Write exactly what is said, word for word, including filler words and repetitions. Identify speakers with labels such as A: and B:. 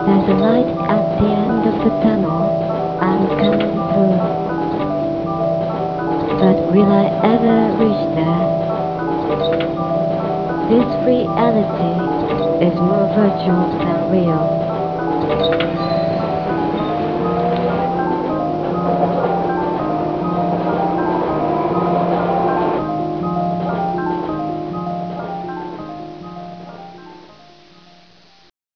A: There's a light at the end of the tunnel I'm coming through. But will I ever reach there? This reality is more virtual than real.